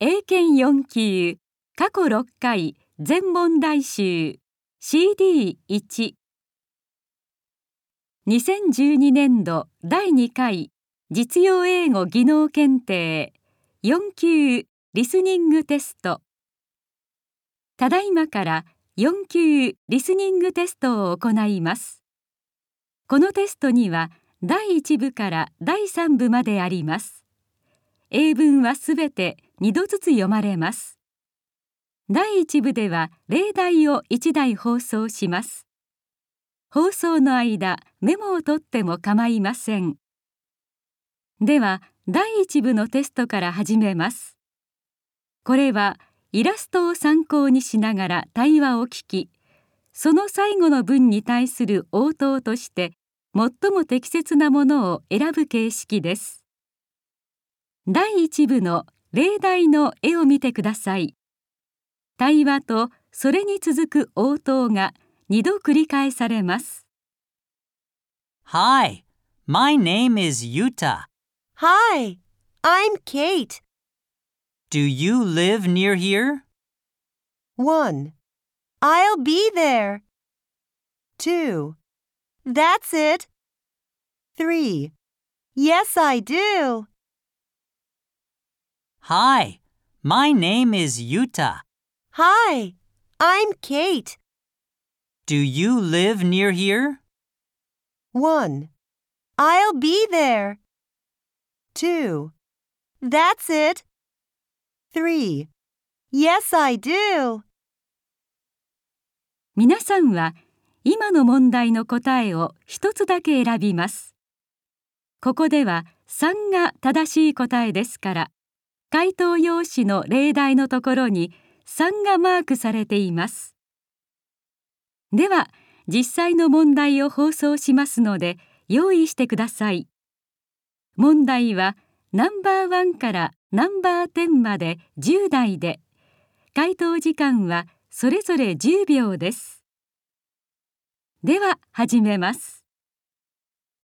英検4級過去6回全問題集 CD1 2012年度第2回実用英語技能検定4級リスニングテスト。ただいまから4級リスニングテストを行います。このテストには第1部から第3部まであります。英文はすべて2度ずつ読まれます。第1部では例題を1題放送します。放送の間、メモを取っても構いません。では、第1部のテストから始めます。これはイラストを参考にしながら対話を聞き、その最後の文に対する応答として最も適切なものを選ぶ形式です。第1部の例題の絵を見てください。対話とそれに続く応答が2度繰り返されます。 Hi, my name is Yuta. Hi, I'm Kate. Do you live near here? 1. I'll be there. 2. That's it. 3. Yes, I do. Hi, my name is Yuta. Hi, I'm Kate. Do you live near here? 1. I'll be there. 2. That's it. 3. Yes, I do. 皆さんは今の問題の答えを一つだけ選びます。ここでは3が正しい答えですから、回答用紙の例題のところに3がマークされています。では、実際の問題を放送しますので、用意してください。問題はナンバー1からナンバー10まで10題で、回答時間はそれぞれ10秒です。では、始めます。